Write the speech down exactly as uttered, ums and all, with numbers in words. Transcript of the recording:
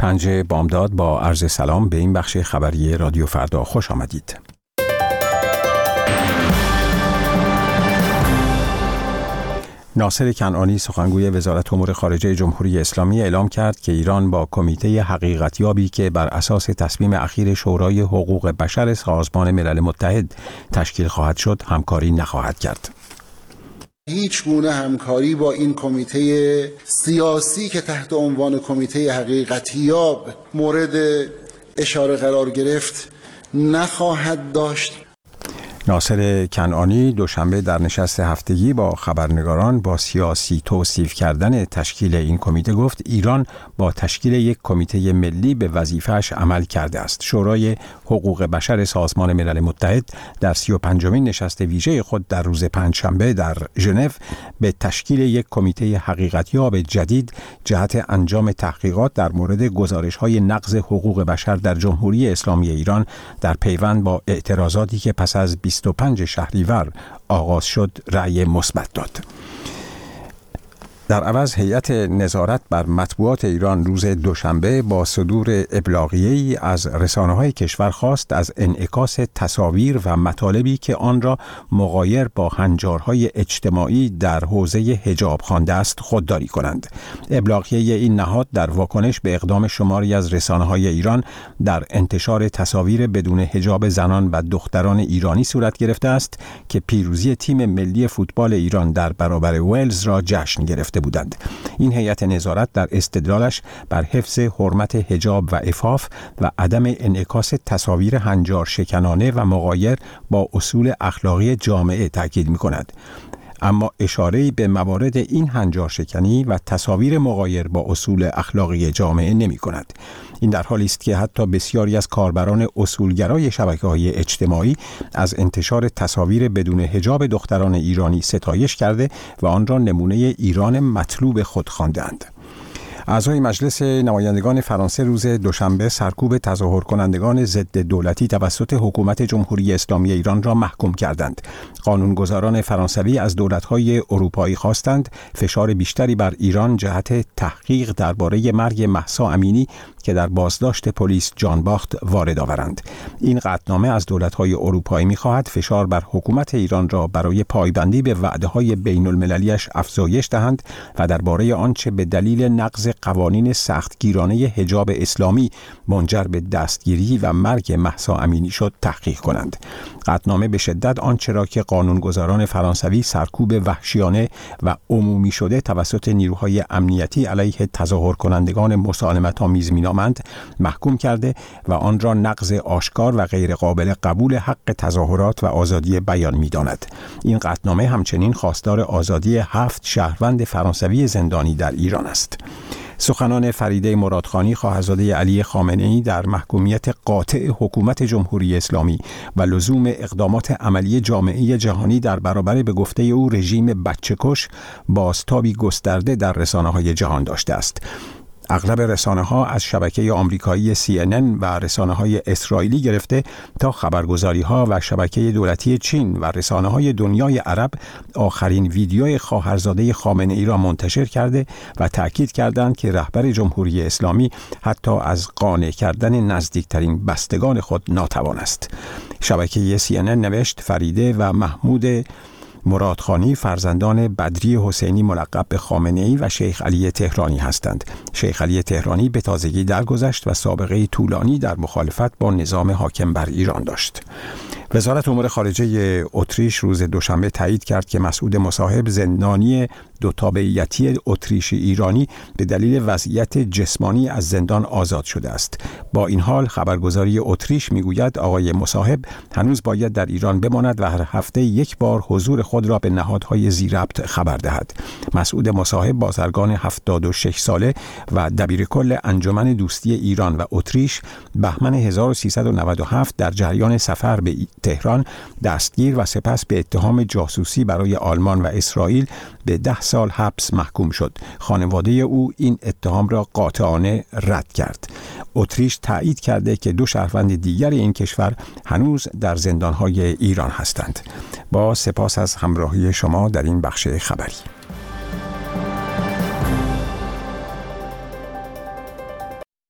پنجه بامداد با عرض سلام به این بخش خبری رادیو فردا خوش آمدید. ناصر کنعانی سخنگوی وزارت امور خارجه جمهوری اسلامی اعلام کرد که ایران با کمیته حقیقتیابی که بر اساس تصمیم اخیر شورای حقوق بشر سازمان ملل متحد تشکیل خواهد شد همکاری نخواهد کرد. هیچ گونه همکاری با این کمیته سیاسی که تحت عنوان کمیته حقیقتیاب مورد اشاره قرار گرفت نخواهد داشت. ناصر کنعانی دوشنبه در نشست هفتگی با خبرنگاران با سیاسی توصیف کردن تشکیل این کمیته گفت ایران با تشکیل یک کمیته ملی به وظیفه‌اش عمل کرده است. شورای حقوق بشر سازمان ملل متحد در سی و پنجمین نشست ویژه خود در روز پنجشنبه در ژنو به تشکیل یک کمیته حقیقتیاب جدید جهت انجام تحقیقات در مورد گزارش‌های نقض حقوق بشر در جمهوری اسلامی ایران در پیوند با اعتراضاتی که پس از بیست و پنج شهریور آغاز شد رأی مثبت داد. در عوض هیئت نظارت بر مطبوعات ایران روز دوشنبه با صدور ابلاغیه‌ای از رسانه‌های کشور خواست از انعکاس تصاویر و مطالبی که آن را مغایر با هنجارهای اجتماعی در حوزه حجاب خوانده است خودداری کنند. ابلاغیه این نهاد در واکنش به اقدام شماری از رسانه‌های ایران در انتشار تصاویر بدون حجاب زنان و دختران ایرانی صورت گرفته است که پیروزی تیم ملی فوتبال ایران در برابر ولز را جشن گرفته بودند. این هیئت نظارت در استدلالش بر حفظ حرمت حجاب و عفاف و عدم انعکاس تصاویر هنجار شکنانه و مغایر با اصول اخلاقی جامعه تاکید می‌کند. اما اشاره‌ای به موارد این هنجار شکنی و تصاویر مغایر با اصول اخلاقی جامعه نمی‌کند. این در حالی است که حتی بسیاری از کاربران اصولگرای شبکه‌های اجتماعی از انتشار تصاویر بدون حجاب دختران ایرانی ستایش کرده و آن را نمونه ایران مطلوب خود خواندند. اعضای مجلس نمایندگان فرانسه روز دوشنبه سرکوب تظاهر کنندگان ضد دولتی توسط حکومت جمهوری اسلامی ایران را محکوم کردند. قانونگذاران فرانسوی از دولت‌های اروپایی خواستند فشار بیشتری بر ایران جهت تحقیق درباره مرگ مهسا امینی که در بازداشت پلیس جان باخت وارد آورند. این قطعنامه از دولت‌های اروپایی می‌خواهد فشار بر حکومت ایران را برای پایبندی به وعده‌های بین‌المللی‌اش افزایش دهند و درباره آنچه به دلیل نقض قوانین سختگیرانه حجاب اسلامی منجر به دستگیری و مرگ مهسا امینی شد تحقیق کنند. قطعنامه به شدت آنچه را که قانونگذاران فرانسوی سرکوب وحشیانه و عمومی شده توسط نیروهای امنیتی علیه تظاهر کنندگان مسالمت‌آمیز مینامند محکوم کرده و آن را نقض آشکار و غیر قابل قبول حق تظاهرات و آزادی بیان می‌داند. این قطعنامه همچنین خواستار آزادی هفت شهروند فرانسوی زندانی در ایران است. سخنان فریده مرادخانی خواهرزاده علی خامنه‌ای در محکومیت قاطع حکومت جمهوری اسلامی و لزوم اقدامات عملی جامعه جهانی در برابر به گفته او رژیم بچه‌کش بازتابی گسترده در رسانه‌های جهان داشته است. اغلب رسانه‌ها از شبکه آمریکایی سی ان ان و رسانه‌های اسرائیلی گرفته تا خبرگزاری‌ها و شبکه دولتی چین و رسانه‌های دنیای عرب آخرین ویدیوی خواهرزاده خامنه‌ای را منتشر کرده و تأکید کردند که رهبر جمهوری اسلامی حتی از قانع کردن نزدیکترین بستگان خود ناتوان است. شبکه سی ان ان نوشت فریده و محمود مرادخانی فرزندان بدری حسینی ملقب به خامنه‌ای و شیخ علی تهرانی هستند. شیخ علی تهرانی به تازگی درگذشت و سابقه طولانی در مخالفت با نظام حاکم بر ایران داشت. وزارت امور خارجه اتریش روز دوشنبه تایید کرد که مسعود مصاحب زندانی دو تابعیتی اتریشی ایرانی به دلیل وضعیت جسمانی از زندان آزاد شده است. با این حال خبرگزاری اتریش میگوید آقای مصاحب هنوز باید در ایران بماند و هر هفته یک بار حضور خود را به نهادهای ذی‌ربط خبر دهد. مسعود مصاحب بازرگان هفتاد و شش ساله و دبیرکل انجمن دوستی ایران و اتریش بهمن هزار و سیصد و نود و هفت در جریان سفر به تهران دستگیر و سپس به اتهام جاسوسی برای آلمان و اسرائیل به ده سال حبس محکوم شد. خانواده او این اتهام را قاطعانه رد کرد. اتریش تایید کرده که دو شهروند دیگر این کشور هنوز در زندانهای ایران هستند. با سپاس از همراهی شما در این بخش خبری.